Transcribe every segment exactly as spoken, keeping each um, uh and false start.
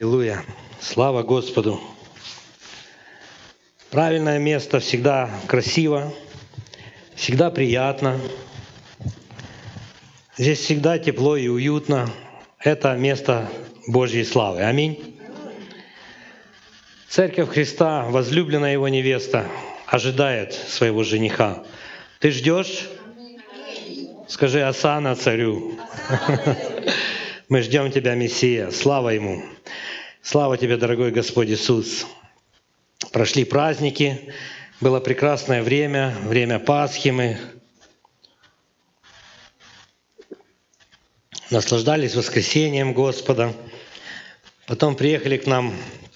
Аллилуйя! Слава Господу! Правильное место всегда красиво, всегда приятно. Здесь всегда тепло и уютно. Это место Божьей славы. Аминь. Церковь Христа, возлюбленная Его невеста, ожидает своего жениха. Ты ждешь? Скажи «Осанна царю». Мы ждем Тебя, Мессия. Слава Ему. Слава Тебе, дорогой Господь Иисус. Прошли праздники, было прекрасное время, время Пасхи. Мы наслаждались воскресением Господа. Потом приехали к нам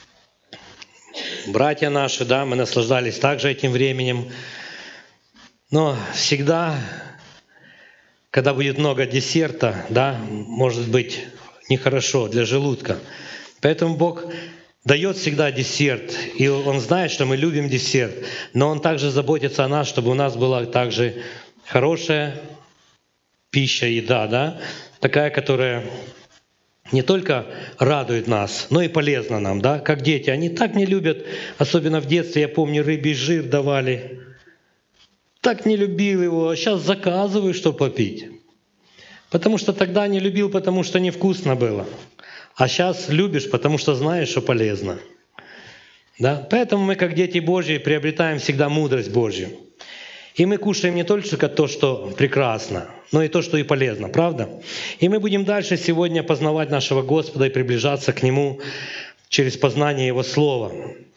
братья наши, да, мы наслаждались также этим временем. Но всегда, когда будет много десерта, да, может быть нехорошо для желудка. Поэтому Бог дает всегда десерт, и Он знает, что мы любим десерт, но Он также заботится о нас, чтобы у нас была также хорошая пища, еда, да, такая, которая не только радует нас, но и полезна нам, да, как дети. Они так не любят, особенно в детстве, я помню, рыбий жир давали. Так не любил его, а сейчас заказываю, что попить. Потому что тогда не любил, потому что невкусно было. А сейчас любишь, потому что знаешь, что полезно. Да? Поэтому мы, как дети Божьи, приобретаем всегда мудрость Божью. И мы кушаем не только то, что прекрасно, но и то, что и полезно. Правда? И мы будем дальше сегодня познавать нашего Господа и приближаться к Нему через познание Его Слова.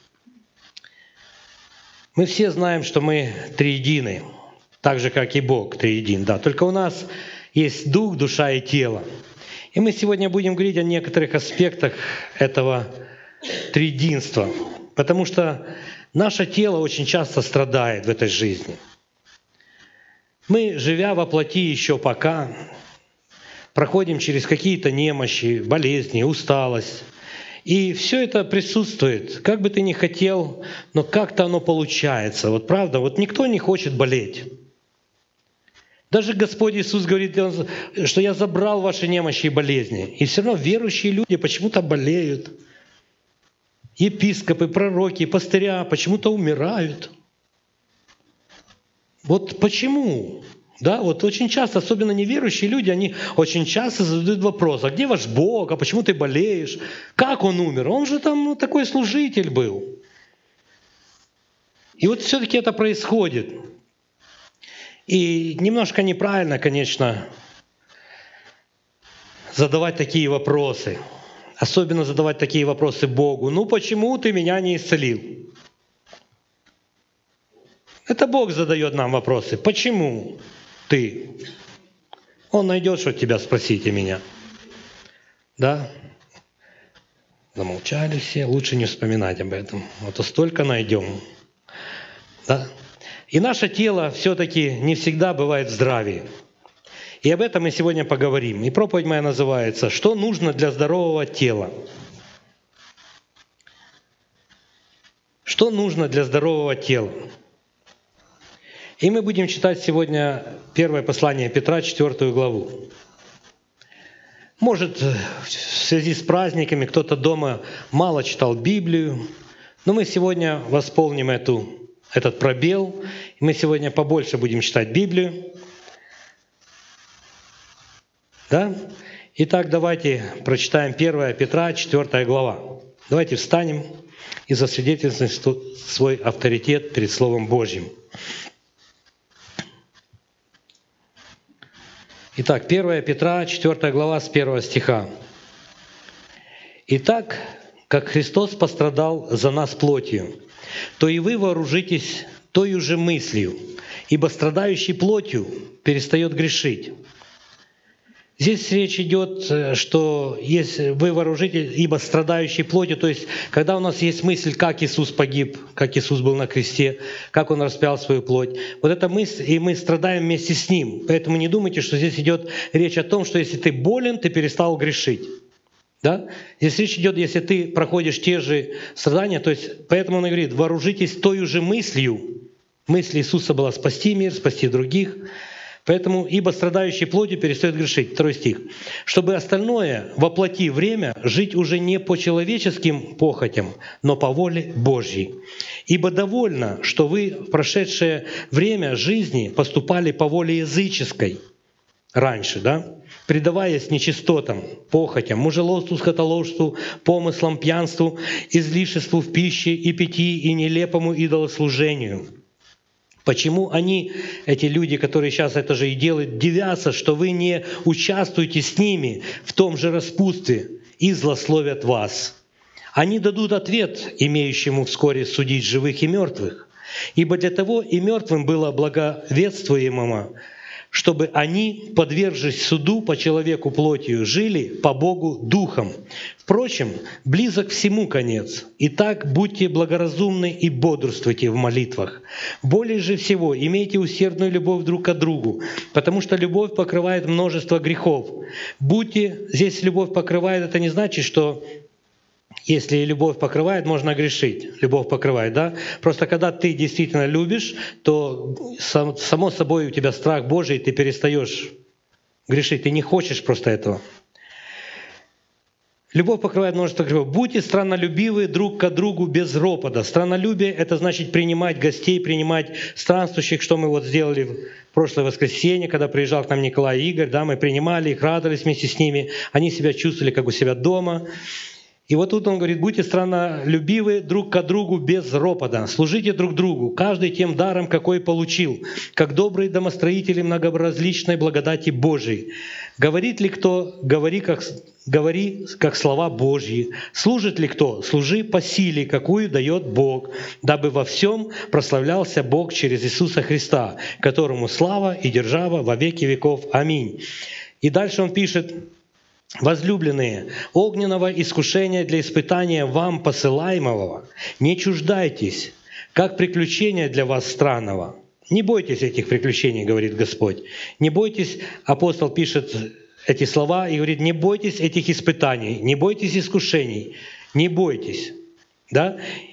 Мы все знаем, что мы триедины, так же, как и Бог триедин. Да? Только у нас есть дух, душа и тело. И мы сегодня будем говорить о некоторых аспектах этого триединства, потому что наше тело очень часто страдает в этой жизни. Мы, живя во плоти еще пока, проходим через какие-то немощи, болезни, усталость. И все это присутствует. Как бы ты ни хотел, но как-то оно получается. Вот правда, вот никто не хочет болеть. Даже Господь Иисус говорит, что «Я забрал ваши немощи и болезни». И все равно верующие люди почему-то болеют. Епископы, пророки, пастыря почему-то умирают. Вот почему? Да, вот очень часто, особенно неверующие люди, они очень часто задают вопрос: а где ваш Бог? А почему ты болеешь? Как Он умер? Он же там ну, такой служитель был. И вот все-таки это происходит. И немножко неправильно, конечно, задавать такие вопросы. Особенно задавать такие вопросы Богу. Ну почему ты меня не исцелил? Это Бог задает нам вопросы. Почему ты? Он найдет, что тебя спросить о меня. Да? Замолчали все. Лучше не вспоминать об этом. А то столько найдем. Да? И наше тело все-таки не всегда бывает в здравии. И об этом мы сегодня поговорим. И проповедь моя называется «Что нужно для здорового тела?». Что нужно для здорового тела? И мы будем читать сегодня первое послание Петра, четвертую главу. Может, в связи с праздниками кто-то дома мало читал Библию, но мы сегодня восполним эту этот пробел. И мы сегодня побольше будем читать Библию. Да? Итак, давайте прочитаем первое Петра, четвертая глава. Давайте встанем и засвидетельствуем свой авторитет перед Словом Божьим. Итак, первое Петра, четвертая глава, с первого стиха. «Итак, как Христос пострадал за нас плотью, то и вы вооружитесь тою же мыслью, ибо страдающий плотью перестает грешить». Здесь речь идет, что если вы вооружитесь, ибо страдающий плотью, то есть когда у нас есть мысль, как Иисус погиб, как Иисус был на кресте, как Он распял свою плоть, вот эта мысль, и мы страдаем вместе с Ним. Поэтому не думайте, что здесь идет речь о том, что если ты болен, ты перестал грешить. Да? Здесь речь идет, если ты проходишь те же страдания, то есть поэтому Он говорит, вооружитесь той же мыслью. Мысль Иисуса была спасти мир, спасти других. Поэтому, ибо страдающий плотью перестает грешить. Второй стих. Чтобы остальное, воплоти время, жить уже не по человеческим похотям, но по воле Божьей. Ибо довольно, что вы в прошедшее время жизни поступали по воле языческой раньше, да? Предаваясь нечистотам, похотям, мужеложству, скотоложству, помыслам, пьянству, излишеству в пище и питьи и нелепому идолослужению. Почему они, эти люди, которые сейчас это же и делают, дивятся, что вы не участвуете с ними в том же распутстве и злословят вас? Они дадут ответ, имеющему вскоре судить живых и мертвых. Ибо для того и мертвым было благовествуемому, чтобы они, подвергшись суду по человеку плотью, жили по Богу духом. Впрочем, близок всему конец. Итак, будьте благоразумны и бодрствуйте в молитвах. Более же всего имейте усердную любовь друг к другу, потому что любовь покрывает множество грехов. Будьте, здесь любовь покрывает, это не значит, что если любовь покрывает, можно грешить. Любовь покрывает, да? Просто когда ты действительно любишь, то само собой у тебя страх Божий, и ты перестаешь грешить. Ты не хочешь просто этого. Любовь покрывает множество грехов. Будьте страннолюбивы друг к другу без ропота. Страннолюбие — это значит принимать гостей, принимать странствующих, что мы вот сделали в прошлое воскресенье, когда приезжал к нам Николай и Игорь. Да, мы принимали их, радовались вместе с ними. Они себя чувствовали как у себя дома. И вот тут он говорит: будьте страннолюбивы друг к другу без ропота, служите друг другу, каждый тем даром, какой получил, как добрые домостроители многоразличной благодати Божией. Говорит ли кто, говори как, говори как слова Божьи. Служит ли кто, служи по силе, какую дает Бог, дабы во всем прославлялся Бог через Иисуса Христа, которому слава и держава во веки веков. Аминь. И дальше он пишет: возлюбленные, огненного искушения для испытания вам посылаемого не чуждайтесь, как приключения для вас странного. Не бойтесь этих приключений, говорит Господь. Не бойтесь, апостол пишет эти слова и говорит: не бойтесь этих испытаний, не бойтесь искушений, не бойтесь. Да?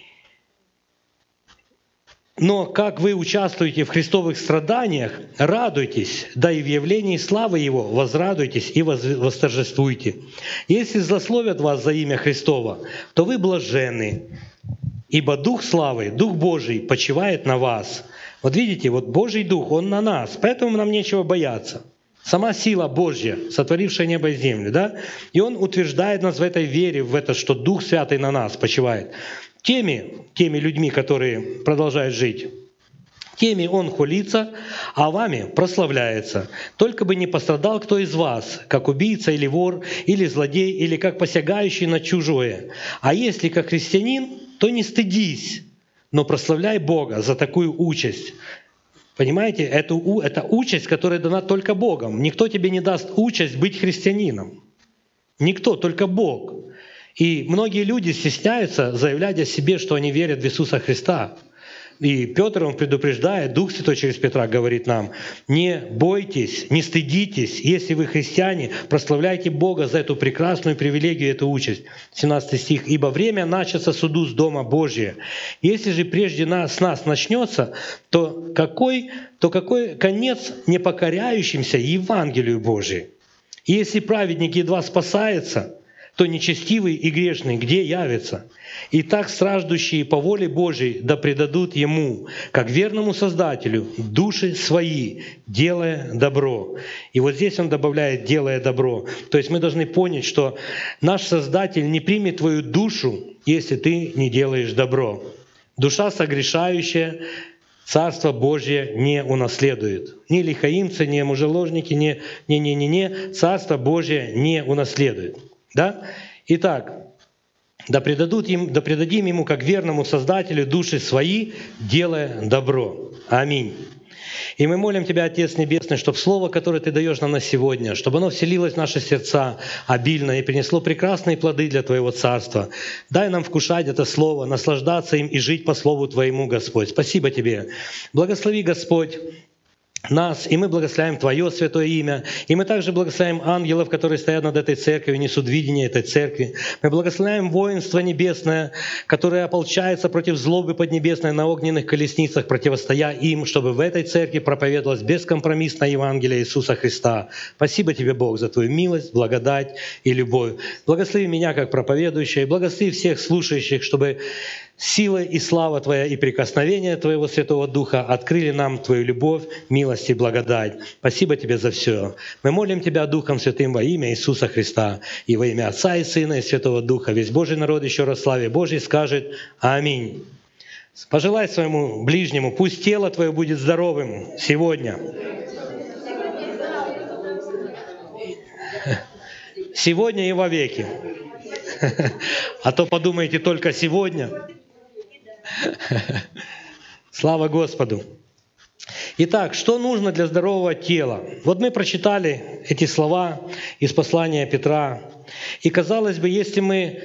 Но как вы участвуете в христовых страданиях, радуйтесь, да и в явлении славы Его возрадуйтесь и восторжествуйте. Если злословят вас за имя Христово, то вы блаженны, ибо Дух славы, Дух Божий почивает на вас. Вот видите, вот Божий Дух, Он на нас, поэтому нам нечего бояться. Сама сила Божья, сотворившая небо и землю, да? И Он утверждает нас в этой вере, в это, что Дух Святый на нас почивает. Теми, теми людьми, которые продолжают жить, теми Он хулится, а вами прославляется. Только бы не пострадал кто из вас, как убийца или вор, или злодей, или как посягающий на чужое. А если как христианин, то не стыдись, но прославляй Бога за такую участь. Понимаете, это, это участь, которая дана только Богом. Никто тебе не даст участь быть христианином. Никто, только Бог. И многие люди стесняются заявлять о себе, что они верят в Иисуса Христа. И Петр, он предупреждает, Дух Святой через Петра говорит нам: не бойтесь, не стыдитесь, если вы христиане, прославляйте Бога за эту прекрасную привилегию, эту участь. семнадцатый стих. «Ибо время начаться суду с Дома Божия. Если же прежде нас, с нас начнется, то какой, то какой конец непокоряющимся Евангелию Божию? И если праведник едва спасается, то нечестивый и грешный где явится? И так страждущие по воле Божией да предадут Ему, как верному Создателю, души свои, делая добро». И вот здесь он добавляет «делая добро». То есть мы должны понять, что наш Создатель не примет твою душу, если ты не делаешь добро. Душа согрешающая Царство Божье не унаследует. Ни лихаимцы, ни мужеложники, ни, ни, ни, ни, ни, Царство Божье не унаследует. Да? Итак, да, предадут им, да предадим Ему, как верному Создателю, души свои, делая добро. Аминь. И мы молим Тебя, Отец Небесный, чтобы Слово, которое Ты даешь нам на сегодня, чтобы оно вселилось в наши сердца обильно и принесло прекрасные плоды для Твоего Царства. Дай нам вкушать это Слово, наслаждаться им и жить по Слову Твоему, Господь. Спасибо Тебе. Благослови, Господь, нас, и мы благословляем Твое святое имя. И мы также благословляем ангелов, которые стоят над этой церковью, несут видение этой церкви. Мы благословляем воинство небесное, которое ополчается против злобы поднебесной на огненных колесницах, противостоя им, чтобы в этой церкви проповедовалось бескомпромиссное Евангелие Иисуса Христа. Спасибо Тебе, Бог, за Твою милость, благодать и любовь. Благослови меня, как проповедующего, и благослови всех слушающих, чтобы сила и слава Твоя и прикосновение Твоего Святого Духа открыли нам Твою любовь, милость и благодать. Спасибо Тебе за все. Мы молим Тебя Духом Святым во имя Иисуса Христа и во имя Отца и Сына и Святого Духа. Весь Божий народ еще раз славе Божьей скажет Аминь. Пожелай своему ближнему, пусть тело Твое будет здоровым сегодня. Сегодня и вовеки. А то подумайте только сегодня. Слава Господу! Итак, что нужно для здорового тела? Вот мы прочитали эти слова из послания Петра. И казалось бы, если мы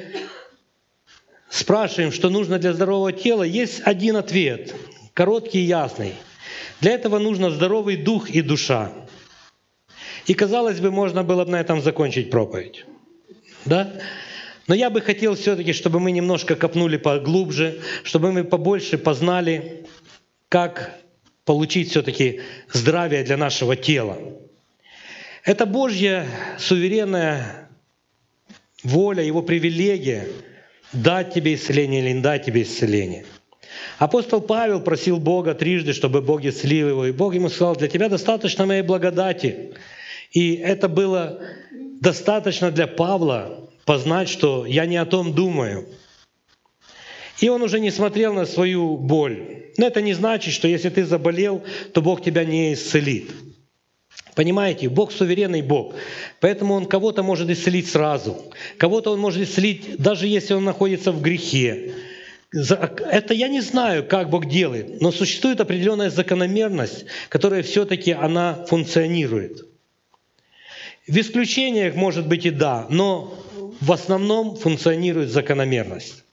спрашиваем, что нужно для здорового тела, есть один ответ, короткий и ясный. Для этого нужно здоровый дух и душа. И казалось бы, можно было бы на этом закончить проповедь. Да? Но я бы хотел все-таки, чтобы мы немножко копнули поглубже, чтобы мы побольше познали, как получить все-таки здравие для нашего тела. Это Божья суверенная воля, Его привилегия дать тебе исцеление или не дать тебе исцеление. Апостол Павел просил Бога трижды, чтобы Бог исцелил его, и Бог ему сказал: «Для тебя достаточно моей благодати». И это было достаточно для Павла познать, что я не о том думаю. И он уже не смотрел на свою боль. Но это не значит, что если ты заболел, то Бог тебя не исцелит. Понимаете, Бог суверенный Бог. Поэтому Он кого-то может исцелить сразу. Кого-то Он может исцелить, даже если он находится в грехе. Это я не знаю, как Бог делает, но существует определенная закономерность, которая все-таки она функционирует. В исключениях, может быть, и да, но в основном функционирует закономерность.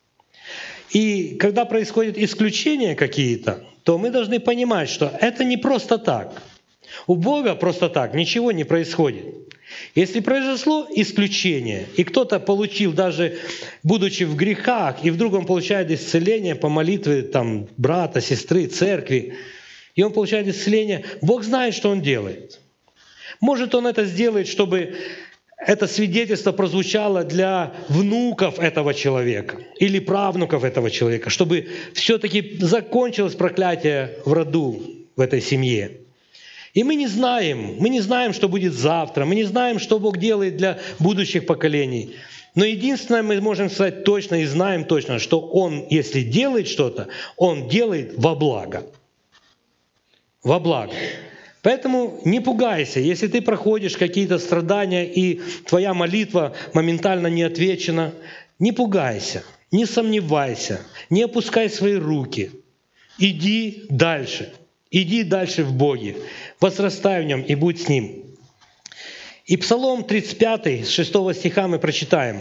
И когда происходят исключения какие-то, то мы должны понимать, что это не просто так. У Бога просто так ничего не происходит. Если произошло исключение, и кто-то получил, даже будучи в грехах, и вдруг он получает исцеление по молитве там, брата, сестры, церкви, и он получает исцеление, Бог знает, что Он делает. Может, Он это сделает, чтобы это свидетельство прозвучало для внуков этого человека или правнуков этого человека, чтобы все-таки закончилось проклятие в роду, в этой семье. И мы не знаем, мы не знаем, что будет завтра, мы не знаем, что Бог делает для будущих поколений. Но единственное, мы можем сказать точно и знаем точно, что Он, если делает что-то, Он делает во благо. Во благо. Поэтому не пугайся, если ты проходишь какие-то страдания, и твоя молитва моментально не отвечена, не пугайся, не сомневайся, не опускай свои руки. Иди дальше, иди дальше в Боге, возрастай в Нем и будь с Ним. И Псалом тридцать пятый, с шестого стиха мы прочитаем.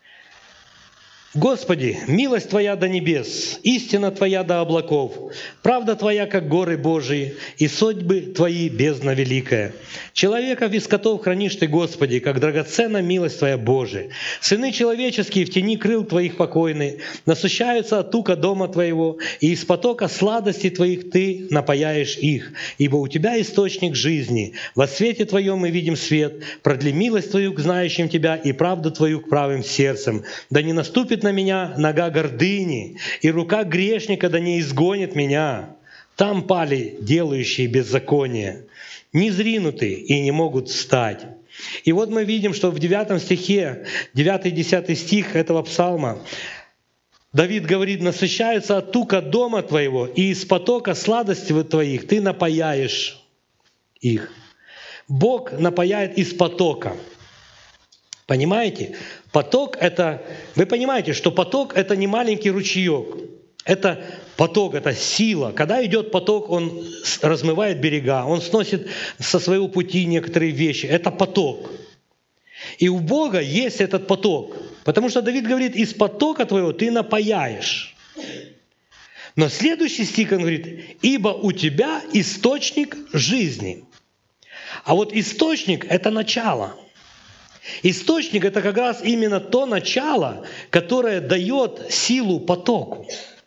«Господи, милость Твоя до небес, истина Твоя до облаков, правда Твоя, как горы Божии, и судьбы Твои бездна великая. Человеков и скотов хранишь Ты, Господи, как драгоценна милость Твоя, Божия. Сыны человеческие в тени крыл Твоих покойны, насыщаются от тука дома Твоего, и из потока сладостей Твоих Ты напояешь их. Ибо у Тебя источник жизни. Во свете Твоем мы видим свет. Продли милость Твою к знающим Тебя и правду Твою к правым сердцем. Да не наступит на меня нога гордыни, и рука грешника да не изгонит меня. Там пали делающие беззаконие, низринуты и не могут встать». И вот мы видим, что в девятом стихе, девятый-десятый стих этого псалма, Давид говорит: «Насыщаются от тука дома Твоего, и из потока сладостей Твоих Ты напояешь их». Бог напояет из потока. Понимаете? Поток — это... Вы понимаете, что поток — это не маленький ручеек. Это поток, это сила. Когда идет поток, он размывает берега, он сносит со своего пути некоторые вещи. Это поток. И у Бога есть этот поток. Потому что Давид говорит: «Из потока твоего ты напояешь». Но следующий стих, он говорит, «Ибо у тебя источник жизни». А вот источник — это начало. Источник — это как раз именно то начало, которое дает силу потоку.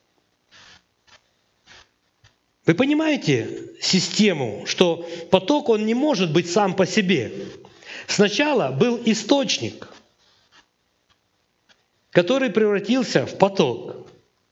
Вы понимаете систему, что поток, он не может быть сам по себе. Сначала был источник, который превратился в поток.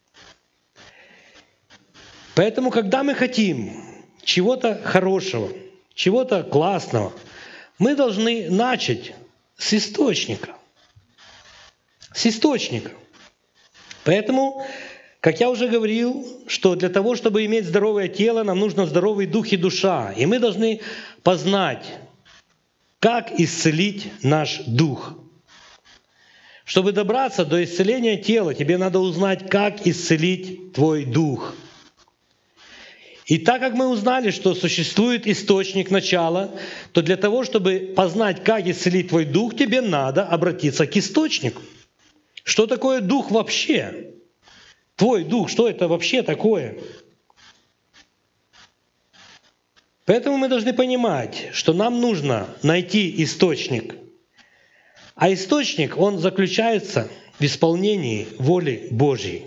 Поэтому, когда мы хотим чего-то хорошего, чего-то классного, мы должны начать с источника. С источника. Поэтому, как я уже говорил, что для того, чтобы иметь здоровое тело, нам нужно здоровый дух и душа. И мы должны познать, как исцелить наш дух. Чтобы добраться до исцеления тела, тебе надо узнать, как исцелить твой дух. И так как мы узнали, что существует источник начала, то для того, чтобы познать, как исцелить твой дух, тебе надо обратиться к источнику. Что такое дух вообще? Твой дух, что это вообще такое? Поэтому мы должны понимать, что нам нужно найти источник. А источник, он заключается в исполнении воли Божьей.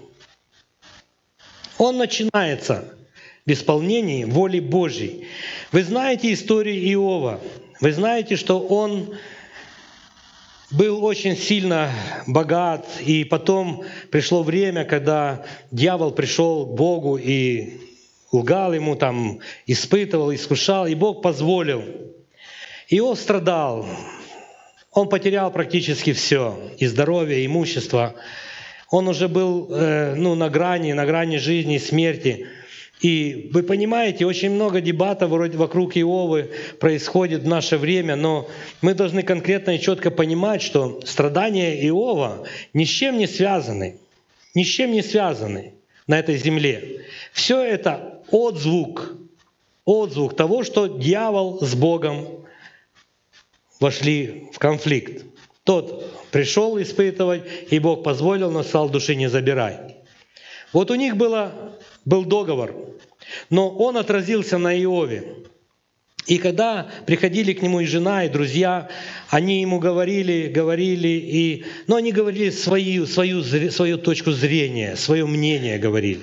Он начинается в исполнении воли Божьей. Вы знаете историю Иова. Вы знаете, что он был очень сильно богат, и потом пришло время, когда дьявол пришел к Богу и лгал ему, там, испытывал, искушал, и Бог позволил. Иов страдал. Он потерял практически все, и здоровье, и имущество. Он уже был э, ну, на грани, на грани жизни и смерти. И вы понимаете, очень много дебатов вроде вокруг Иовы происходит в наше время, но мы должны конкретно и четко понимать, что страдания Иова ни с чем не связаны, ни с чем не связаны на этой земле. Все это отзвук, отзвук того, что дьявол с Богом вошли в конфликт. Тот пришел испытывать, и Бог позволил, но сказал: души не забирай. Вот у них было, был договор, но он отразился на Иове. И когда приходили к нему и жена, и друзья, они ему говорили, говорили, и, но они говорили свою, свою, свою точку зрения, свое мнение говорили.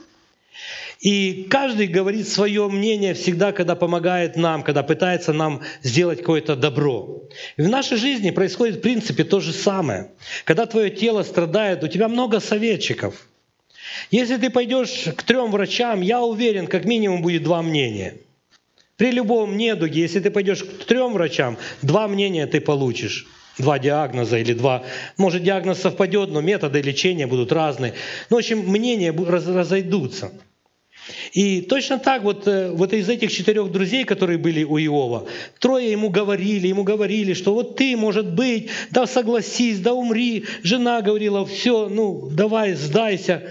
И каждый говорит свое мнение всегда, когда помогает нам, когда пытается нам сделать какое-то добро. И в нашей жизни происходит в принципе то же самое. Когда твое тело страдает, у тебя много советчиков. Если ты пойдешь к трем врачам, я уверен, как минимум будет два мнения. При любом недуге, если ты пойдешь к трем врачам, два мнения ты получишь. Два диагноза или два. Может, диагноз совпадет, но методы лечения будут разные. Ну, в общем, мнения разойдутся. И точно так вот, вот из этих четырех друзей, которые были у Иова, трое ему говорили, ему говорили, что вот ты, может быть, да согласись, да умри. Жена говорила: все, ну давай, сдайся.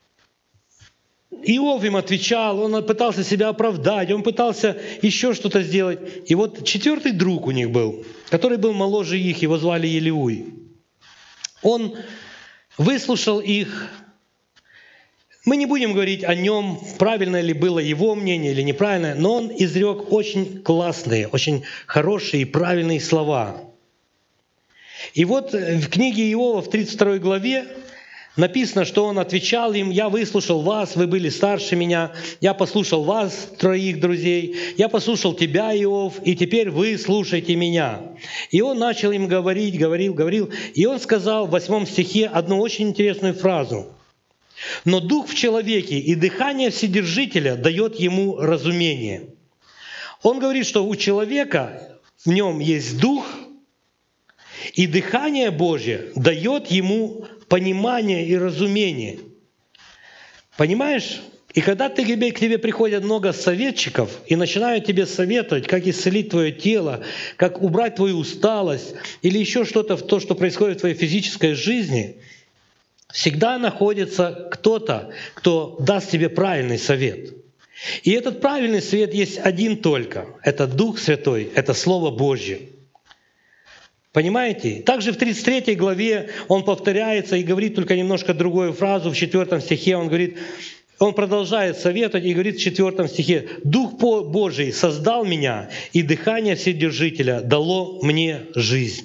Иов им отвечал, он пытался себя оправдать, он пытался еще что-то сделать. И вот четвертый друг у них был, который был моложе их, его звали Елиуй. Он выслушал их. Мы не будем говорить о нем, правильно ли было его мнение или неправильное, но он изрек очень классные, очень хорошие и правильные слова. И вот в книге Иова в тридцать второй главе написано, что он отвечал им: «Я выслушал вас, вы были старше меня, я послушал вас, троих друзей, я послушал тебя, Иов, и теперь вы слушайте меня». И он начал им говорить, говорил, говорил, и он сказал в восьмом стихе одну очень интересную фразу: «Но дух в человеке и дыхание Вседержителя дает ему разумение». Он говорит, что у человека в нем есть дух, и дыхание Божье дает ему понимание и разумение. Понимаешь? И когда ты, к тебе приходят много советчиков и начинают тебе советовать, как исцелить твое тело, как убрать твою усталость или еще что-то, в то, что происходит в твоей физической жизни, всегда находится кто-то, кто даст тебе правильный совет. И этот правильный совет есть один только. Это Дух Святой, это Слово Божье. Понимаете? Также в тридцать третьей главе он повторяется и говорит только немножко другую фразу. В четвертом стихе он говорит: Он продолжает советовать и говорит в четвертом стихе: «Дух Божий создал меня, и дыхание Вседержителя дало мне жизнь».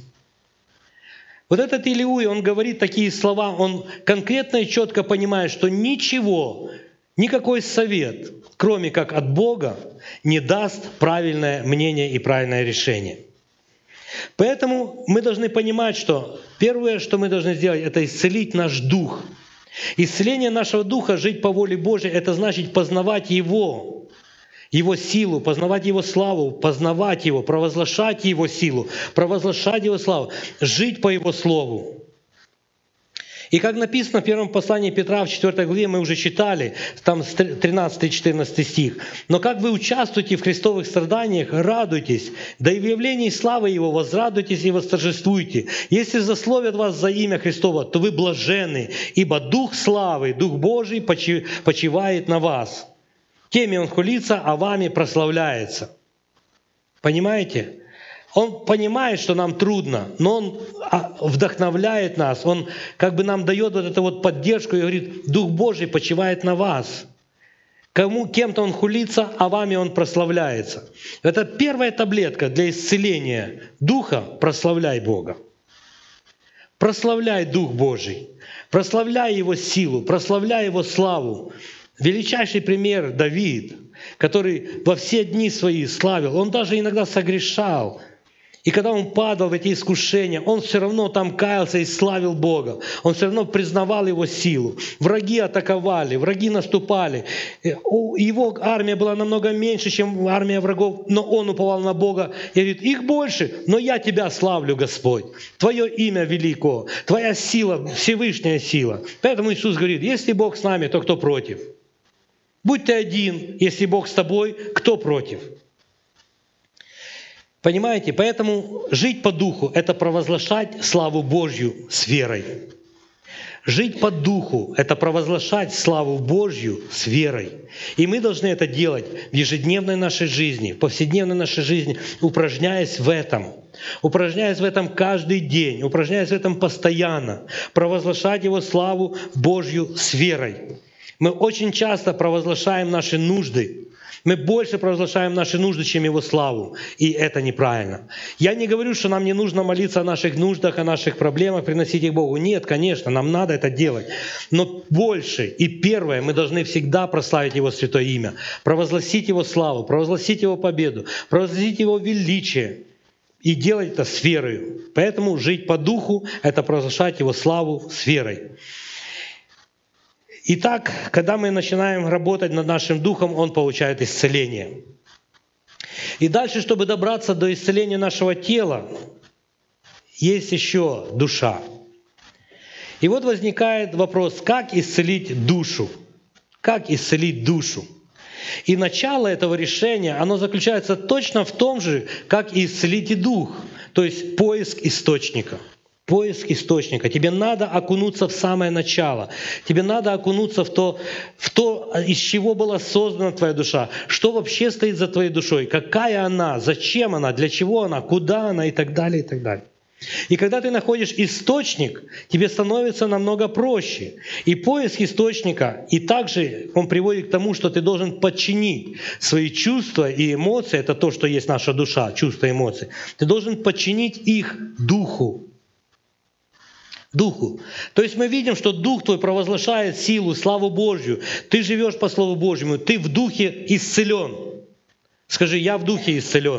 Вот этот Илиуй, он говорит такие слова, он конкретно и четко понимает, что ничего, никакой совет, кроме как от Бога, не даст правильное мнение и правильное решение. Поэтому мы должны понимать, что первое, что мы должны сделать, это исцелить наш дух. Исцеление нашего духа, жить по воле Божьей, это значит познавать Его, Его силу, познавать Его славу, познавать Его, провозглашать Его силу, провозглашать Его славу, жить по Его Слову. И как написано в первом послании Петра в четвёртой главе, мы уже читали, там тринадцатый-четырнадцатый стих. «Но как вы участвуете в христовых страданиях, радуйтесь, да и в явлении славы Его возрадуйтесь и восторжествуйте. Если засловят вас за имя Христово, то вы блаженны, ибо Дух славы, Дух Божий почивает на вас. Теми Он хулится, а вами прославляется». Понимаете? Он понимает, что нам трудно, но Он вдохновляет нас, Он как бы нам дает вот эту вот поддержку и говорит: «Дух Божий почивает на вас». Кому, кем-то Он хулится, а вами Он прославляется. Это первая таблетка для исцеления духа — прославляй Бога. Прославляй Дух Божий, прославляй Его силу, прославляй Его славу. Величайший пример — Давид, который во все дни свои славил. Он даже иногда согрешал. И когда он падал в эти искушения, он все равно там каялся и славил Бога. Он все равно признавал Его силу. Враги атаковали, враги наступали. Его армия была намного меньше, чем армия врагов, но он уповал на Бога и говорит: «Их больше, но я Тебя славлю, Господь. Твое имя велико, Твоя сила, Всевышняя сила». Поэтому Иисус говорит: «Если Бог с нами, то кто против? Будь ты один, если Бог с тобой, кто против?» Понимаете? Поэтому жить по духу — это провозглашать славу Божью с верой. Жить по духу — это провозглашать славу Божью с верой. И мы должны это делать в ежедневной нашей жизни, в повседневной нашей жизни, упражняясь в этом. Упражняясь в этом каждый день, упражняясь в этом постоянно. Провозглашать Его славу Божью с верой. Мы очень часто провозглашаем наши нужды. Мы больше провозглашаем наши нужды, чем Его славу. И это неправильно. Я не говорю, что нам не нужно молиться о наших нуждах, о наших проблемах, приносить их Богу. Нет, конечно, нам надо это делать. Но больше и первое, мы должны всегда прославить Его святое имя, провозгласить Его славу, провозгласить Его победу, провозгласить Его величие. И делать это с верой. Поэтому жить по духу — это провозглашать Его славу с верой. Итак, когда мы начинаем работать над нашим духом, он получает исцеление. И дальше, чтобы добраться до исцеления нашего тела, есть еще душа. И вот возникает вопрос: как исцелить душу? Как исцелить душу? И начало этого решения, оно заключается точно в том же, как и исцелить и дух, то есть поиск источника. Поиск источника. Тебе надо окунуться в самое начало. Тебе надо окунуться в то, в то, из чего была создана твоя душа. Что вообще стоит за твоей душой? Какая она? Зачем она? Для чего она? Куда она? И так далее, и так далее. И когда ты находишь источник, тебе становится намного проще. И поиск источника, и также он приводит к тому, что ты должен подчинить свои чувства и эмоции, это то, что есть наша душа, чувства и эмоции, ты должен подчинить их духу. Духу. То есть мы видим, что Дух Твой провозглашает силу, славу Божью. Ты живешь по Слову Божьему, ты в Духе исцелен. Скажи: я в Духе исцелен.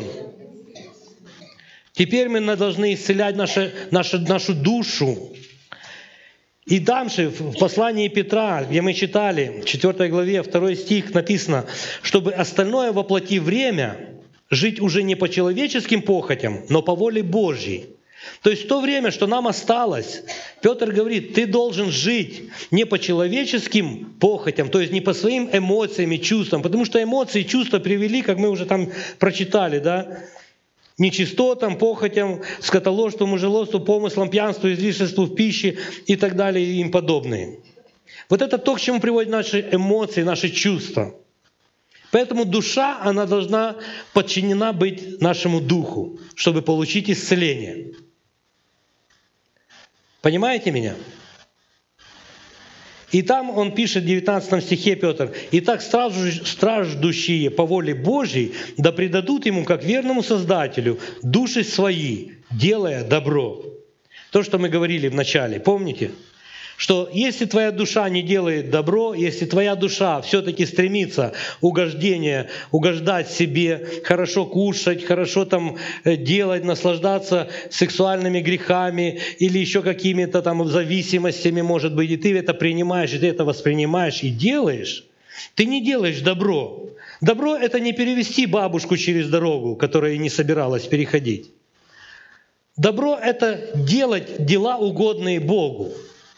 Теперь мы должны исцелять нашу, нашу, нашу душу. И дальше в послании Петра, где мы читали, в четвёртой главе, второй стих написано: чтобы остальное воплоти время жить уже не по человеческим похотям, но по воле Божьей. То есть в то время, что нам осталось, Петр говорит: ты должен жить не по человеческим похотям, то есть не по своим эмоциям и чувствам, потому что эмоции и чувства привели, как мы уже там прочитали, да, нечистотам, похотям, скотоложству, мужелоству, помыслам, пьянству, излишеству в пище и так далее и им подобные. Вот это то, к чему приводят наши эмоции, наши чувства. Поэтому душа, она должна подчинена быть нашему духу, чтобы получить исцеление. Понимаете меня? И там он пишет в девятнадцатом стихе, Петр: «Итак, страждущие по воле Божьей, да предадут Ему, как верному Создателю, души свои, делая добро». То, что мы говорили в начале, помните? Что если твоя душа не делает добро, если твоя душа все-таки стремится угождение, угождать себе, хорошо кушать, хорошо там делать, наслаждаться сексуальными грехами или еще какими-то там зависимостями, может быть, и ты это принимаешь, и ты это воспринимаешь и делаешь, ты не делаешь добро. Добро — это не перевести бабушку через дорогу, которая не собиралась переходить. Добро — это делать дела, угодные Богу.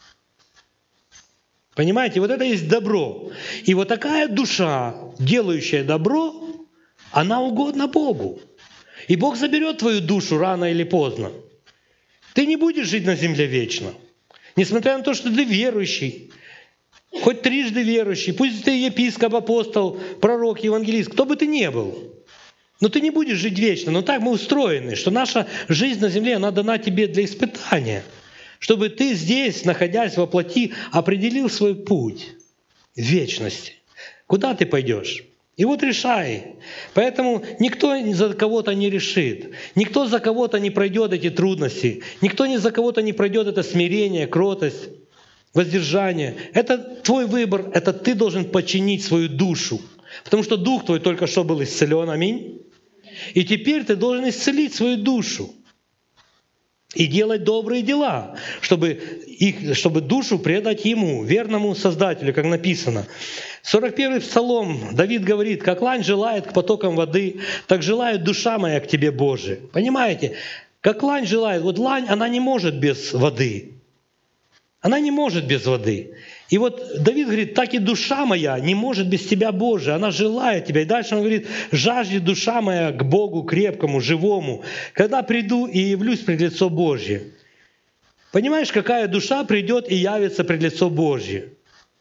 Понимаете, вот это есть добро. И вот такая душа, делающая добро, она угодна Богу. И Бог заберет твою душу рано или поздно. Ты не будешь жить на земле вечно. Несмотря на то, что ты верующий, хоть трижды верующий, пусть ты епископ, апостол, пророк, евангелист, кто бы ты ни был, но ты не будешь жить вечно. Но так мы устроены, что наша жизнь на земле, она дана тебе для испытания, чтобы ты здесь, находясь во плоти, определил свой путь в вечности. Куда ты пойдешь? И вот решай. Поэтому никто за кого-то не решит. Никто за кого-то не пройдет эти трудности. Никто ни за кого-то не пройдет это смирение, кротость, воздержание. Это твой выбор. Это ты должен подчинить свою душу. Потому что дух твой только что был исцелен. Аминь. И теперь ты должен исцелить свою душу. И делать добрые дела, чтобы, их, чтобы душу предать Ему, верному Создателю, как написано. сорок первый Псалом, Давид говорит: «Как лань желает к потокам воды, так желает душа моя к Тебе, Боже». Понимаете? Как лань желает. Вот лань, она не может без воды. Она не может без воды. И вот Давид говорит: так и душа моя не может без Тебя, Боже. Она желает Тебя. И дальше он говорит: жаждет душа моя к Богу крепкому, живому, когда приду и явлюсь пред лицо Божье. Понимаешь, какая душа придет и явится пред лицо Божье?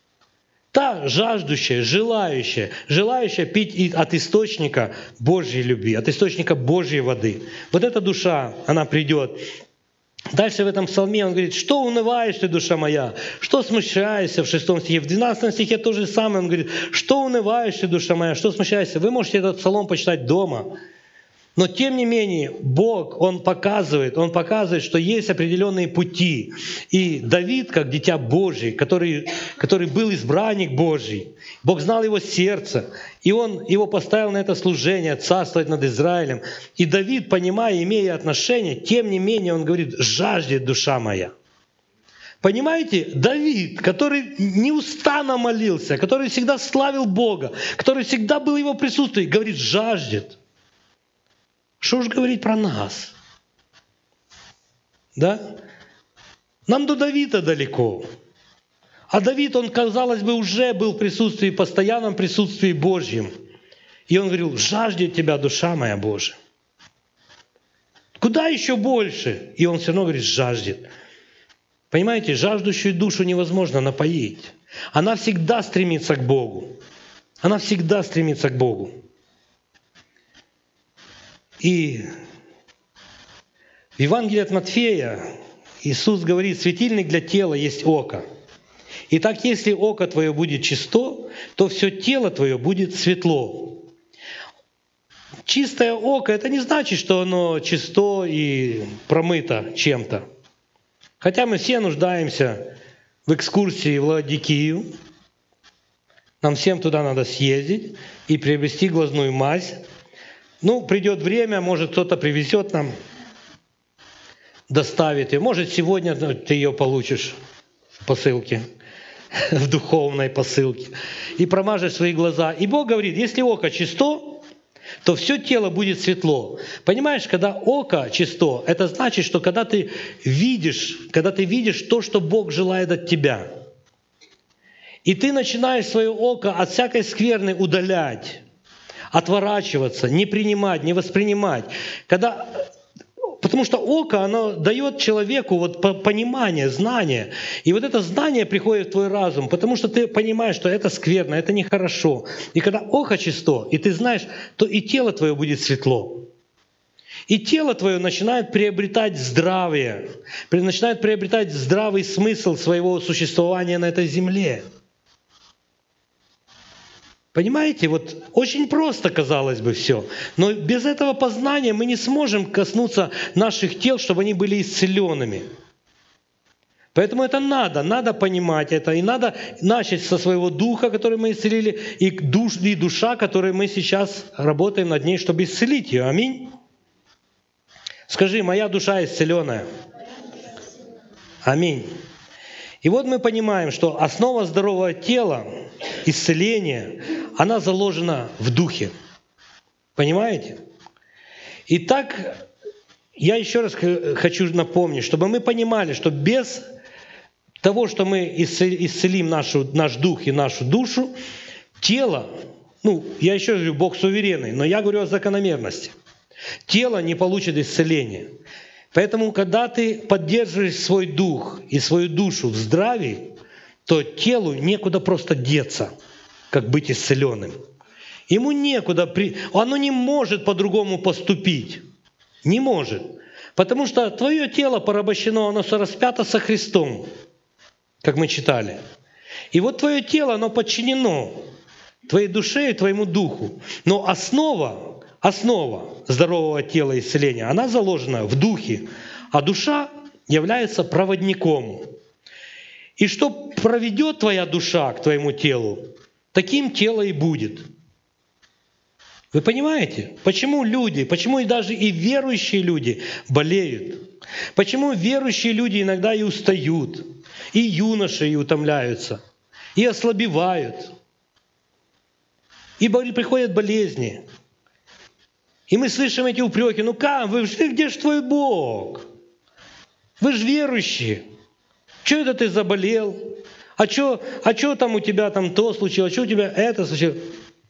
Та жаждущая, желающая, желающая пить от источника Божьей любви, от источника Божьей воды. Вот эта душа, она придет. Дальше в этом псалме он говорит: «Что унываешь ты, душа моя? Что смущаешься?» В шестом стихе. В двенадцатом стихе то же самое. Он говорит: «Что унываешь ты, душа моя? Что смущаешься?» Вы можете этот псалом почитать дома. Но тем не менее, Бог, Он показывает, Он показывает, что есть определенные пути. И Давид, как дитя Божий, который, который был избранник Божий, Бог знал его сердце, и Он его поставил на это служение, царствовать над Израилем. И Давид, понимая, имея отношение, тем не менее, он говорит: «Жаждет душа моя». Понимаете, Давид, который неустанно молился, который всегда славил Бога, который всегда был в Его присутствии, говорит: «Жаждет». Что уж говорить про нас? Да? Нам до Давида далеко. А Давид, он, казалось бы, уже был в присутствии, постоянном присутствии Божьем. И он говорил: «Жаждет Тебя, душа моя, Боже». Куда еще больше? И он все равно говорит: «Жаждет». Понимаете, жаждущую душу невозможно напоить. Она всегда стремится к Богу. Она всегда стремится к Богу. И в Евангелии от Матфея Иисус говорит: «Светильник для тела есть око. Итак, если око твое будет чисто, то все тело твое будет светло». Чистое око — это не значит, что оно чисто и промыто чем-то. Хотя мы все нуждаемся в экскурсии в Лаодикию. Нам всем туда надо съездить и приобрести глазную мазь. Ну, придет время, может, кто-то привезет нам, доставит ее. Может, сегодня ты ее получишь в посылке, в духовной посылке, и промажешь свои глаза. И Бог говорит: если око чисто, то все тело будет светло. Понимаешь, когда око чисто, это значит, что когда ты видишь, когда ты видишь то, что Бог желает от тебя, и ты начинаешь свое око от всякой скверны удалять, отворачиваться, не принимать, не воспринимать. Когда, потому что око, оно дает человеку вот понимание, знание. И вот это знание приходит в твой разум, потому что ты понимаешь, что это скверно, это нехорошо. И когда око чисто, и ты знаешь, то и тело твое будет светло. И тело твое начинает приобретать здравие, при- начинает приобретать здравый смысл своего существования на этой земле. Понимаете, вот очень просто, казалось бы, все. Но без этого познания мы не сможем коснуться наших тел, чтобы они были исцеленными. Поэтому это надо, надо понимать это. И надо начать со своего духа, который мы исцелили, и, душ, и душа, которой мы сейчас работаем над ней, чтобы исцелить ее. Аминь. Скажи, моя душа исцеленная. Аминь. И вот мы понимаем, что основа здорового тела, исцеления, она заложена в духе. Понимаете? Итак, я еще раз хочу напомнить, чтобы мы понимали, что без того, что мы исцелим нашу, наш дух и нашу душу, тело, ну, я еще говорю, Бог суверенный, но я говорю о закономерности. Тело не получит исцеления. Поэтому, когда ты поддерживаешь свой дух и свою душу в здравии, то телу некуда просто деться, как быть исцеленным. Ему некуда, при... оно не может по-другому поступить. Не может. Потому что твое тело порабощено, оно распято со Христом, как мы читали. И вот твое тело, оно подчинено твоей душе и твоему духу. Но основа, основа здорового тела исцеления, она заложена в духе, а душа является проводником. И что проведет твоя душа к твоему телу, таким тело и будет. Вы понимаете, почему люди, почему и даже и верующие люди болеют? Почему верующие люди иногда и устают, и юноши и утомляются, и ослабевают, и приходят болезни. И мы слышим эти упреки: ну как, вы, где же твой Бог? Вы же верующие. Что это ты заболел? А что а чё там у тебя там то случилось? А что у тебя это случилось?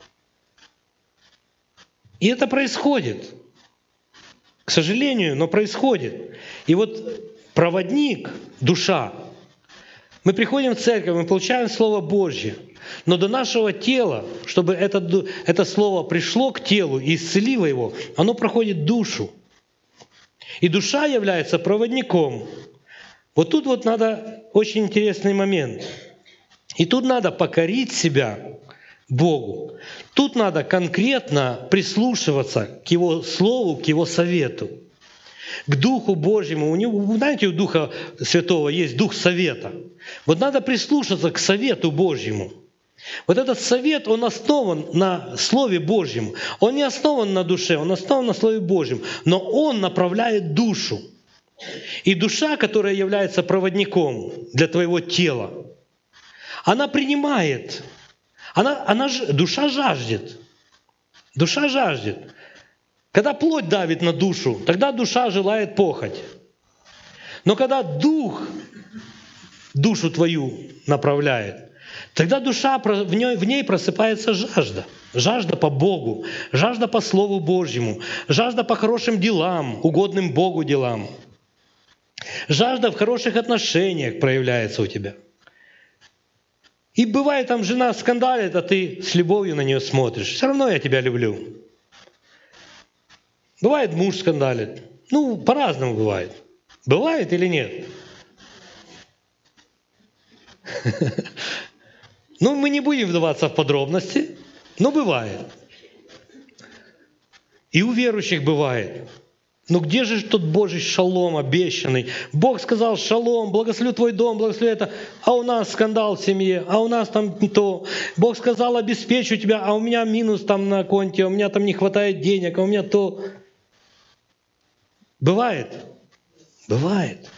И это происходит. К сожалению, но происходит. И вот проводник, душа, мы приходим в церковь, мы получаем Слово Божье, но до нашего тела, чтобы это, это Слово пришло к телу и исцелило его, оно проходит душу. И душа является проводником. Вот тут вот надо очень интересный момент. И тут надо покорить себя Богу. Тут надо конкретно прислушиваться к Его Слову, к Его совету, к Духу Божьему. У него, знаете, у Духа Святого есть Дух совета. Вот надо прислушаться к совету Божьему. Вот этот совет, он основан на Слове Божьем. Он не основан на душе, он основан на Слове Божьем. Но он направляет душу. И душа, которая является проводником для твоего тела, она принимает. Она, она, душа жаждет. Душа жаждет. Когда плоть давит на душу, тогда душа желает похоть. Но когда дух душу твою направляет, тогда душа, в ней, в ней просыпается жажда. Жажда по Богу, жажда по Слову Божьему, жажда по хорошим делам, угодным Богу делам. Жажда в хороших отношениях проявляется у тебя. И бывает, там жена скандалит, а ты с любовью на нее смотришь. Все равно я тебя люблю. Бывает, муж скандалит. Ну, по-разному бывает. Бывает или нет? Ну, мы не будем вдаваться в подробности, но бывает. И у верующих бывает. Но где же тот Божий шалом обещанный? Бог сказал: шалом, благословлю твой дом, благословлю это. А у нас скандал в семье, а у нас там не то. Бог сказал: обеспечу тебя, а у меня минус там на конте, а у меня там не хватает денег, а у меня то. Бывает. Бывает.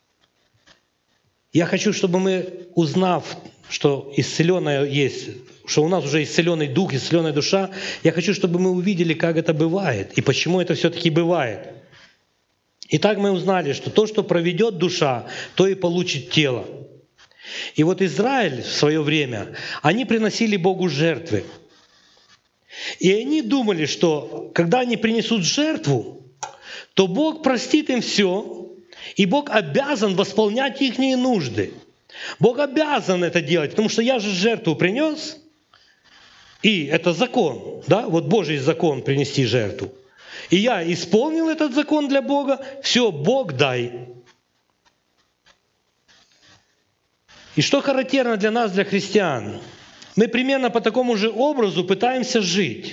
Я хочу, чтобы мы, узнав, что исцеленная есть, что у нас уже исцеленный дух, исцеленная душа, я хочу, чтобы мы увидели, как это бывает и почему это все-таки бывает. Итак, мы узнали, что то, что проведет душа, то и получит тело. И вот Израиль в свое время, они приносили Богу жертвы. И они думали, что когда они принесут жертву, то Бог простит им все, и Бог обязан восполнять их нужды. Бог обязан это делать, потому что я же жертву принес, и это закон, да, вот Божий закон принести жертву. И я исполнил этот закон для Бога, все, Бог дай. И что характерно для нас, для христиан? Мы примерно по такому же образу пытаемся жить.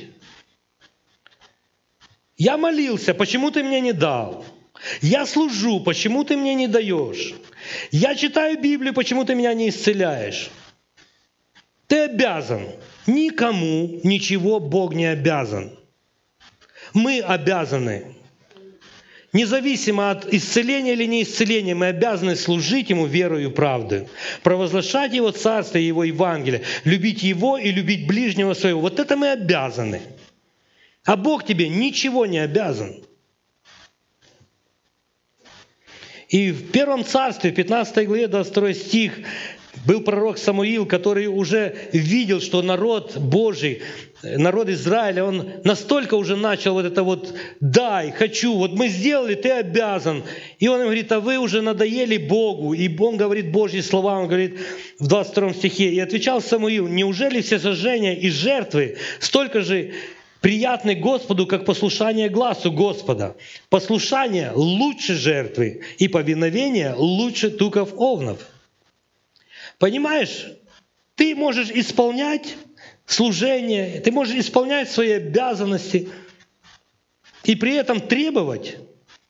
Я молился, почему ты мне не дал? Я служу, почему ты мне не даешь? Я читаю Библию, почему ты меня не исцеляешь? Ты обязан. Никому ничего Бог не обязан. Мы обязаны. Независимо от исцеления или неисцеления, мы обязаны служить Ему верою и правдой, провозглашать Его Царство и Его Евангелие, любить Его и любить ближнего своего. Вот это мы обязаны. А Бог тебе ничего не обязан. И в Первом Царстве, в пятнадцатой главе, двадцать второй стих, был пророк Самуил, который уже видел, что народ Божий, народ Израиля, он настолько уже начал вот это вот «дай, хочу, вот мы сделали, ты обязан». И он им говорит: а вы уже надоели Богу. И он говорит Божьи слова, он говорит в двадцать втором стихе: «И отвечал Самуил: неужели все сожжения и жертвы столько же приятны Господу, как послушание гласу Господа? Послушание лучше жертвы, и повиновение лучше туков овнов». Понимаешь, ты можешь исполнять служение, ты можешь исполнять свои обязанности и при этом требовать.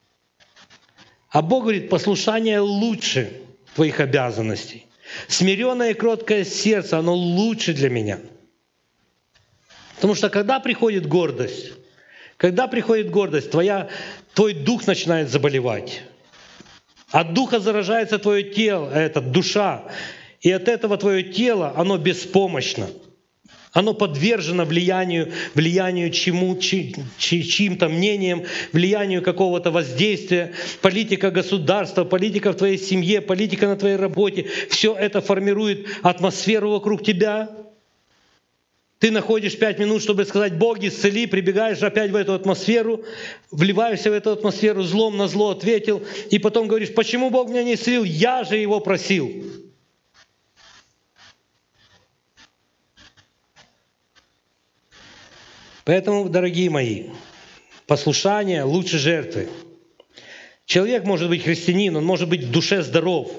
А Бог говорит: послушание лучше твоих обязанностей. Смиренное и кроткое сердце, оно лучше для меня. Потому что когда приходит гордость, когда приходит гордость, твоя, твой дух начинает заболевать. От духа заражается твое тело, это душа. И от этого твое тело, оно беспомощно. Оно подвержено влиянию, влиянию чему, чи, чи, чьим-то мнением, влиянию какого-то воздействия, политика государства, политика в твоей семье, политика на твоей работе. Все это формирует атмосферу вокруг тебя. Ты находишь пять минут, чтобы сказать: «Бог, исцели», прибегаешь опять в эту атмосферу, вливаешься в эту атмосферу, злом на зло ответил, и потом говоришь: «Почему Бог меня не исцелил? Я же Его просил». Поэтому, дорогие мои, послушание лучше жертвы. Человек может быть христианин, он может быть в душе здоров.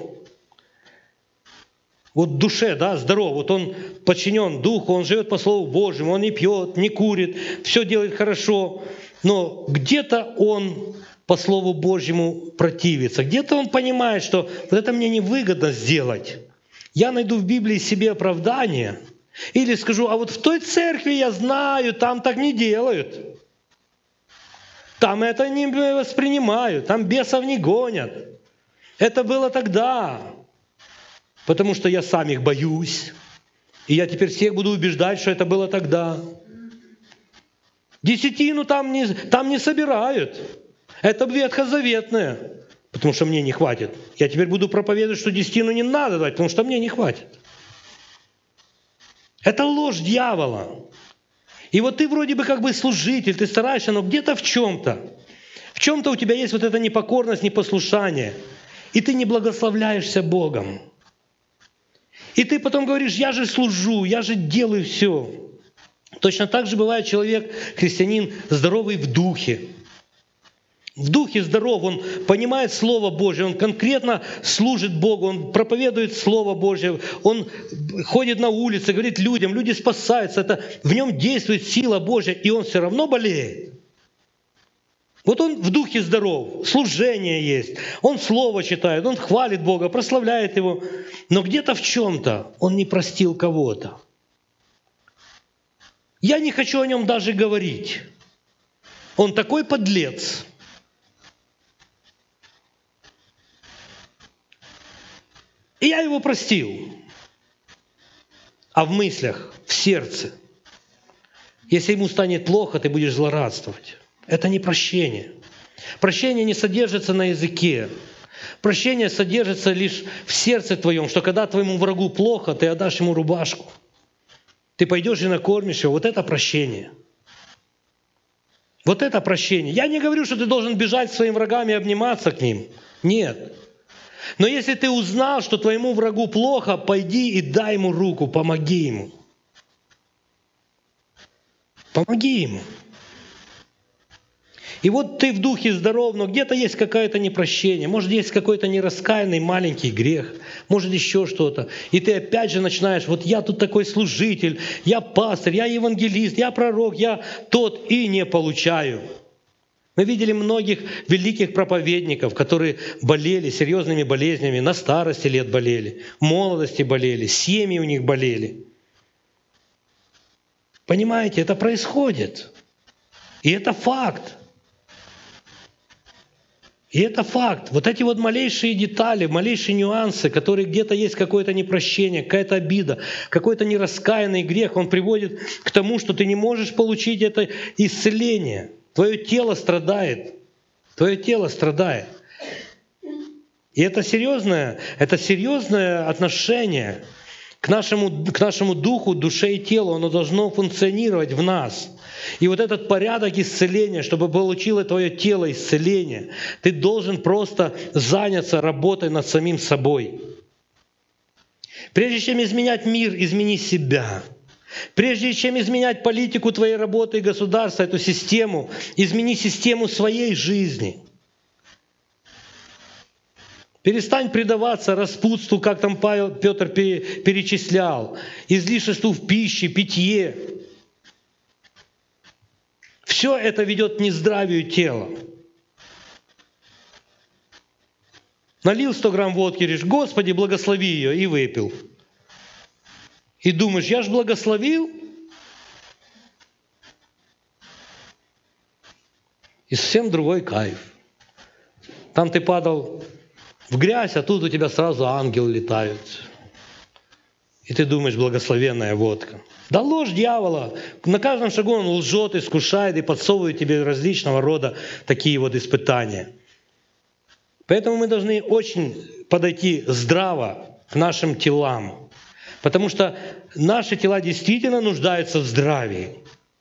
Вот в душе, да, здоров. Вот он подчинен Духу, он живет по Слову Божьему, он не пьет, не курит, все делает хорошо. Но где-то он по Слову Божьему противится. Где-то он понимает, что вот это мне невыгодно сделать. Я найду в Библии себе оправдание. Или скажу: а вот в той церкви я знаю, там так не делают. Там это не воспринимают, там бесов не гонят. Это было тогда. Потому что я сам их боюсь. И я теперь всех буду убеждать, что это было тогда. Десятину там не, там не собирают. Это ветхозаветное. Потому что мне не хватит. Я теперь буду проповедовать, что десятину не надо давать, потому что мне не хватит. Это ложь дьявола. И вот ты вроде бы как бы служитель, ты стараешься, но где-то в чем-то, в чем-то у тебя есть вот эта непокорность, непослушание, и ты не благословляешься Богом. И ты потом говоришь: я же служу, я же делаю все. Точно так же бывает человек, христианин, здоровый в духе. В духе здоров, он понимает Слово Божье, он конкретно служит Богу, он проповедует Слово Божье, он ходит на улице, говорит людям, люди спасаются, это, в нем действует сила Божья, и он все равно болеет. Вот он в духе здоров, служение есть, он Слово читает, он хвалит Бога, прославляет Его, но где-то в чем-то он не простил кого-то. Я не хочу о нем даже говорить. Он такой подлец. И я его простил. А в мыслях, в сердце, если ему станет плохо, ты будешь злорадствовать. Это не прощение. Прощение не содержится на языке. Прощение содержится лишь в сердце твоем, что когда твоему врагу плохо, ты отдашь ему рубашку. Ты пойдешь и накормишь его. Вот это прощение. Вот это прощение. Я не говорю, что ты должен бежать к своим врагам и обниматься к ним. Нет. Но если ты узнал, что твоему врагу плохо, пойди и дай ему руку, помоги ему. Помоги ему. И вот ты в духе здоров, но где-то есть какое-то непрощение, может, есть какой-то нераскаянный маленький грех, может, еще что-то. И ты опять же начинаешь, вот я тут такой служитель, я пастырь, я евангелист, я пророк, я тот, и не получаю. Мы видели многих великих проповедников, которые болели серьезными болезнями, на старости лет болели, в молодости болели, семьи у них болели. Понимаете, это происходит. И это факт. И это факт. Вот эти вот малейшие детали, малейшие нюансы, которые где-то есть какое-то непрощение, какая-то обида, какой-то нераскаянный грех, он приводит к тому, что ты не можешь получить это исцеление. Твое тело страдает. Твое тело страдает. И это серьезное, это серьезное отношение к нашему, к нашему духу, душе и телу. Оно должно функционировать в нас. И вот этот порядок исцеления, чтобы получило твое тело исцеление, ты должен просто заняться работой над самим собой. Прежде чем изменять мир, измени себя. Прежде чем изменять политику твоей работы и государства, эту систему, измени систему своей жизни. Перестань предаваться распутству, как там Павел, Петр перечислял, излишеству в пище, питье. Все это ведет к нездравию тела. Налил сто грамм водки, говоришь, Господи, благослови ее, и выпил. И думаешь, я ж благословил? И совсем другой кайф. Там ты падал в грязь, а тут у тебя сразу ангел летает. И ты думаешь, благословенная водка. Да ложь дьявола. На каждом шагу он лжет, искушает и подсовывает тебе различного рода такие вот испытания. Поэтому мы должны очень подойти здраво к нашим телам. Потому что наши тела действительно нуждаются в здравии.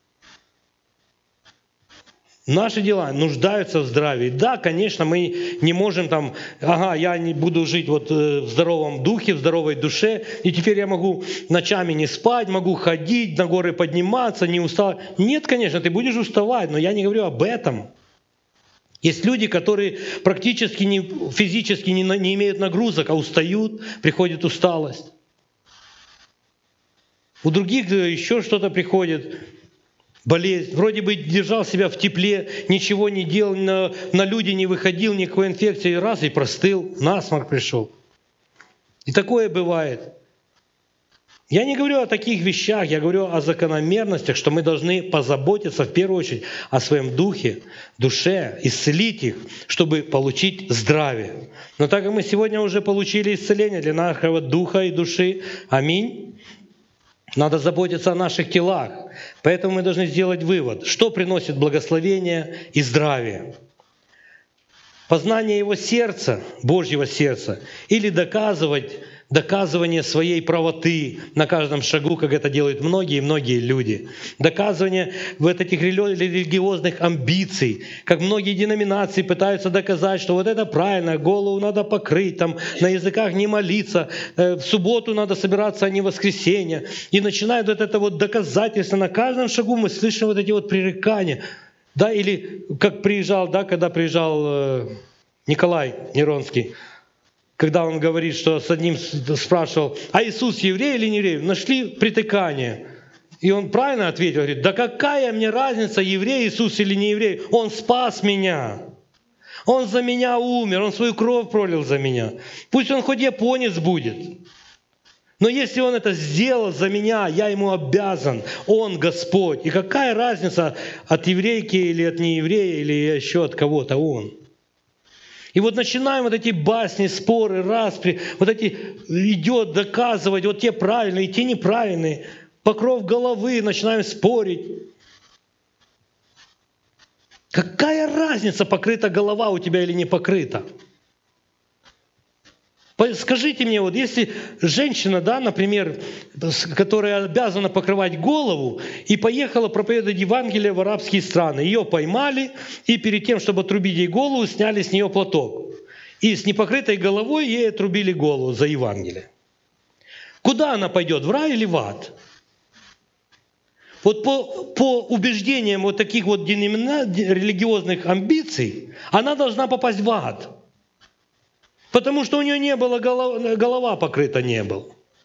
Наши дела нуждаются в здравии. Да, конечно, мы не можем там, ага, я не буду жить вот в здоровом духе, в здоровой душе, и теперь я могу ночами не спать, могу ходить, на горы подниматься, не уставать. Нет, конечно, ты будешь уставать, но я не говорю об этом. Есть люди, которые практически не, физически не, не имеют нагрузок, а устают, приходит усталость. У других еще что-то приходит. Болезнь. Вроде бы держал себя в тепле, ничего не делал, на, на люди не выходил, никакой инфекции, раз и простыл, насморк пришел. И такое бывает. Я не говорю о таких вещах, я говорю о закономерностях, что мы должны позаботиться в первую очередь о своем духе, душе, исцелить их, чтобы получить здравие. Но так как мы сегодня уже получили исцеление для нашего духа и души, аминь, надо заботиться о наших телах. Поэтому мы должны сделать вывод, что приносит благословение и здравие. Познание Его сердца, Божьего сердца, или доказывать, доказывание своей правоты на каждом шагу, как это делают многие-многие люди. Доказывание вот этих религиозных амбиций, как многие деноминации пытаются доказать, что вот это правильно, голову надо покрыть, там, на языках не молиться, в субботу надо собираться, а не в воскресенье. И начинают вот это вот доказательство. На каждом шагу мы слышим вот эти вот пререкания. Да, или как приезжал, да, когда приезжал Николай Неронский, когда он говорит, что с одним спрашивал, а Иисус еврей или не еврей? Нашли притыкание. И он правильно ответил, говорит, да какая мне разница, еврей Иисус или не еврей? Он спас меня. Он за меня умер, Он свою кровь пролил за меня. Пусть он хоть японец будет. Но если Он это сделал за меня, я Ему обязан. Он Господь. И какая разница, от еврейки или от нееврея, или еще от кого-то Он. И вот начинаем вот эти басни, споры, распри, вот эти идет доказывать, вот те правильные, те неправильные, покров головы, начинаем спорить. Какая разница, покрыта голова у тебя или не покрыта? Скажите мне, вот если женщина, да, например, которая обязана покрывать голову, и поехала проповедовать Евангелие в арабские страны, ее поймали, и перед тем, чтобы отрубить ей голову, сняли с нее платок. И с непокрытой головой ей отрубили голову за Евангелие. Куда она пойдет, в рай или в ад? Вот по, по убеждениям вот таких вот деномина- религиозных амбиций, она должна попасть в ад. Потому что у нее не было, голова, голова покрыта не была.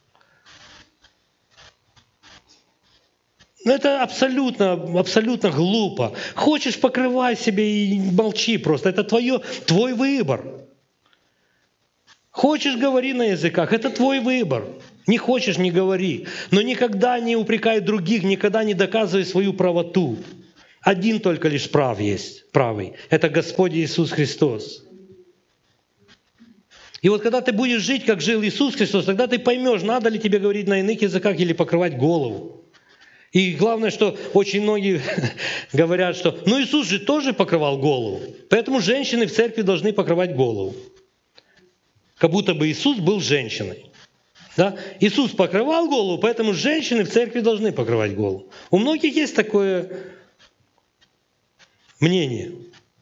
Но это абсолютно, абсолютно глупо. Хочешь, покрывай себе и молчи просто. Это твое, твой выбор. Хочешь, говори на языках. Это твой выбор. Не хочешь, не говори. Но никогда не упрекай других, никогда не доказывай свою правоту. Один только лишь прав есть, правый. Это Господь Иисус Христос. И вот когда ты будешь жить, как жил Иисус Христос, тогда ты поймешь, надо ли тебе говорить на иных языках или покрывать голову. И главное, что очень многие говорят, что ну Иисус же тоже покрывал голову. Поэтому женщины в церкви должны покрывать голову. Как будто бы Иисус был женщиной. Да? Иисус покрывал голову, поэтому женщины в церкви должны покрывать голову. У многих есть такое мнение.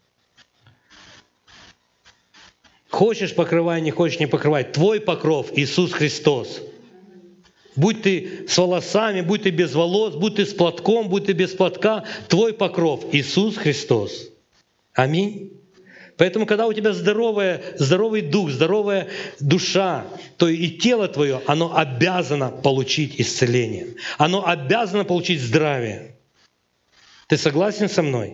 Хочешь — покрывай, не хочешь — не покрывай. Твой покров — Иисус Христос. Будь ты с волосами, будь ты без волос, будь ты с платком, будь ты без платка, твой покров — Иисус Христос. Аминь. Поэтому, когда у тебя здоровая, здоровый дух, здоровая душа, то и тело твое, оно обязано получить исцеление. Оно обязано получить здравие. Ты согласен со мной?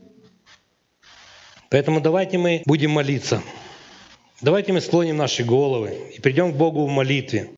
Поэтому давайте мы будем молиться. Давайте мы склоним наши головы и придем к Богу в молитве.